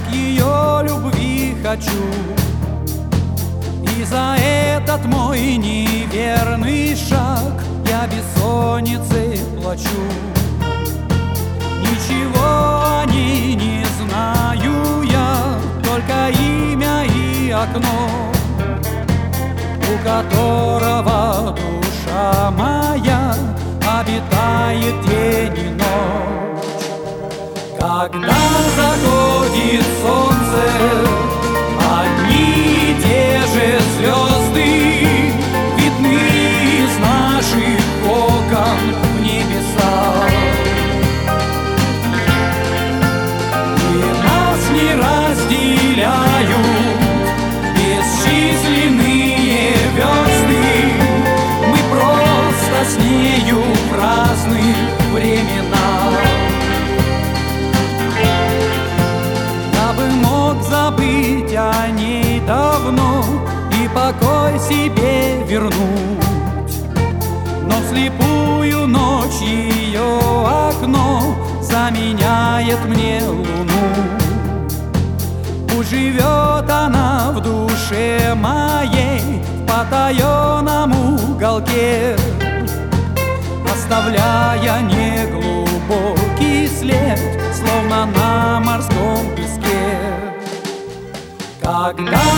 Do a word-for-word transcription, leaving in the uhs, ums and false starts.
как ее любви хочу. И за этот мой неверный шаг я бессонницей плачу. Ничего о ней не знаю я, только имя и окно, у которого душа моя обитает день и ночь. Когда заходит солнце, одни и те же звезды видны из наших окон в небеса. И нас не разделяют бесчисленные звезды, мы просто с нею в разных временах. Я бы мог забыть о ней давно и покой себе вернуть, но слепую ночь ее окно заменяет мне луну. Пусть живет она в душе моей, в потаенном уголке, оставляя неглубокий след, словно на морском песке. Когда